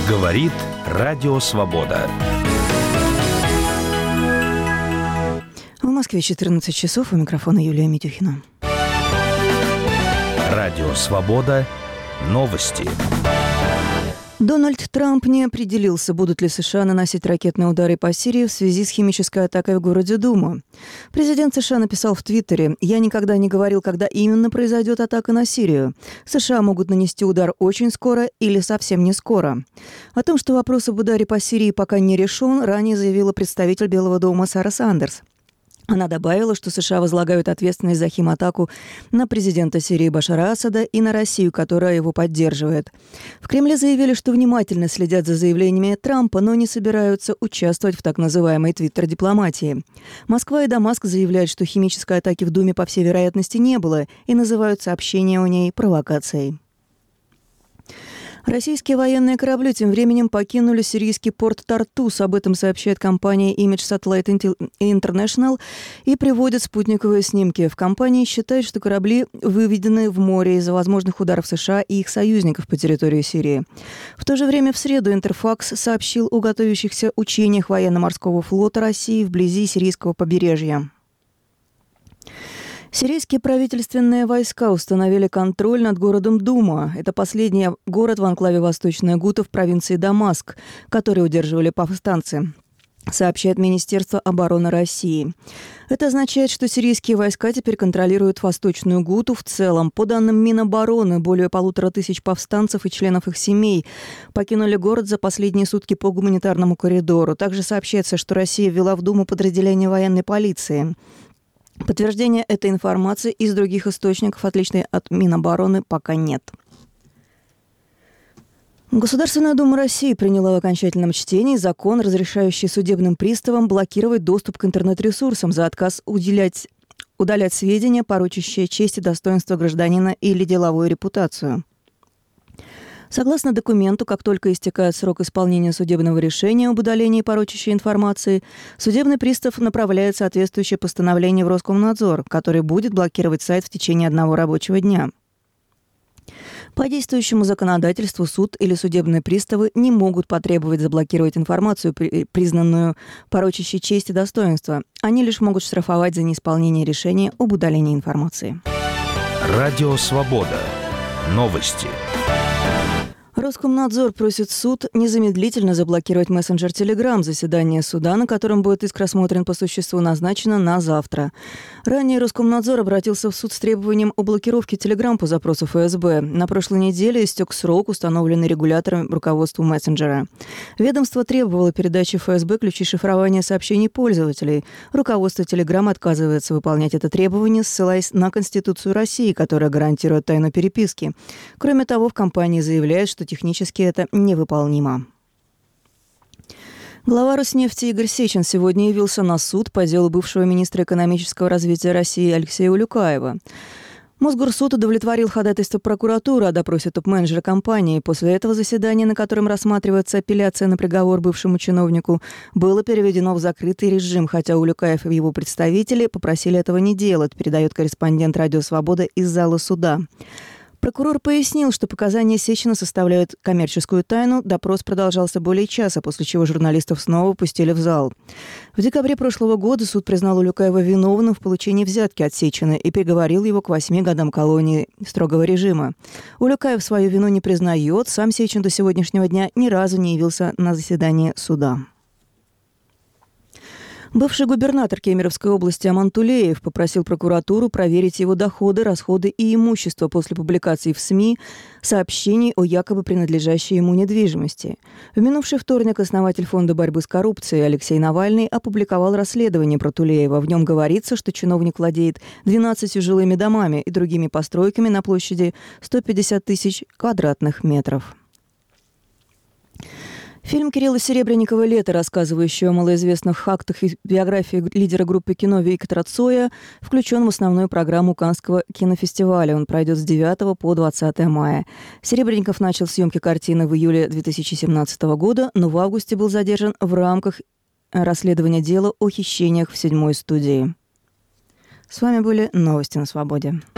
Говорит Радио Свобода. В Москве 14 часов. У микрофона Юлия Митюхина. Радио Свобода. Новости. Дональд Трамп не определился, будут ли США наносить ракетные удары по Сирии в связи с химической атакой в городе Дума. Президент США написал в Твиттере: «Я никогда не говорил, когда именно произойдет атака на Сирию. США могут нанести удар очень скоро или совсем не скоро». О том, что вопрос об ударе по Сирии пока не решен, ранее заявила представитель Белого дома Сара Сандерс. Она добавила, что США возлагают ответственность за химатаку на президента Сирии Башара Асада и на Россию, которая его поддерживает. В Кремле заявили, что внимательно следят за заявлениями Трампа, но не собираются участвовать в так называемой твиттер-дипломатии. Москва и Дамаск заявляют, что химической атаки в Думе по всей вероятности не было, и называют сообщение о ней провокацией. Российские военные корабли тем временем покинули сирийский порт Тартус. Об этом сообщает компания Image Satellite International и приводит спутниковые снимки. В компании считают, что корабли выведены в море из-за возможных ударов США и их союзников по территории Сирии. В то же время в среду Интерфакс сообщил о готовящихся учениях военно-морского флота России вблизи сирийского побережья. Сирийские правительственные войска установили контроль над городом Дума. Это последний город в анклаве Восточная Гута в провинции Дамаск, который удерживали повстанцы, сообщает Министерство обороны России. Это означает, что сирийские войска теперь контролируют Восточную Гуту в целом. По данным Минобороны, более 1500 повстанцев и членов их семей покинули город за последние сутки по гуманитарному коридору. Также сообщается, что Россия ввела в Думу подразделение военной полиции. Подтверждения этой информации из других источников, отличной от Минобороны, пока нет. Государственная Дума России приняла в окончательном чтении закон, разрешающий судебным приставам блокировать доступ к интернет-ресурсам за отказ удалять сведения, порочащие честь и достоинство гражданина или деловую репутацию. Согласно документу, как только истекает срок исполнения судебного решения об удалении порочащей информации, судебный пристав направляет соответствующее постановление в Роскомнадзор, который будет блокировать сайт в течение 1 рабочего дня. По действующему законодательству суд или судебные приставы не могут потребовать заблокировать информацию, признанную порочащей честь и достоинство. Они лишь могут штрафовать за неисполнение решения об удалении информации. Радио Свобода. Новости. Роскомнадзор просит суд незамедлительно заблокировать мессенджер Telegram. Заседание суда, на котором будет иск рассмотрен по существу, назначено на завтра. Ранее Роскомнадзор обратился в суд с требованием о блокировке Telegram по запросу ФСБ. На прошлой неделе истек срок, установленный регулятором руководству мессенджера. Ведомство требовало передачи ФСБ ключей шифрования сообщений пользователей. Руководство Telegram отказывается выполнять это требование, ссылаясь на Конституцию России, которая гарантирует тайну переписки. Кроме того, в компании заявляют, что технически это невыполнимо. Глава Роснефти Игорь Сечин сегодня явился на суд по делу бывшего министра экономического развития России Алексея Улюкаева. Мосгорсуд удовлетворил ходатайство прокуратуры о допросе топ-менеджера компании. После этого заседание, на котором рассматривается апелляция на приговор бывшему чиновнику, было переведено в закрытый режим, хотя Улюкаев и его представители попросили этого не делать, передает корреспондент «Радио Свобода» из зала суда. Прокурор пояснил, что показания Сечина составляют коммерческую тайну. Допрос продолжался более часа, после чего журналистов снова пустили в зал. В декабре прошлого года суд признал Улюкаева виновным в получении взятки от Сечина и приговорил его к 8 годам колонии строгого режима. Улюкаев свою вину не признает. Сам Сечин до сегодняшнего дня ни разу не явился на заседание суда. Бывший губернатор Кемеровской области Аман Тулеев попросил прокуратуру проверить его доходы, расходы и имущество после публикации в СМИ сообщений о якобы принадлежащей ему недвижимости. В минувший вторник основатель Фонда борьбы с коррупцией Алексей Навальный опубликовал расследование про Тулеева. В нем говорится, что чиновник владеет 12 жилыми домами и другими постройками на площади 150 тысяч квадратных метров. Фильм Кирилла Серебренникова «Лето», рассказывающий о малоизвестных фактах и биографии лидера группы кино Виктора Цоя, включен в основную программу Каннского кинофестиваля. Он пройдет с 9 по 20 мая. Серебренников начал съемки картины в июле 2017 года, но в августе был задержан в рамках расследования дела о хищениях в 7-й студии. С вами были новости на Свободе.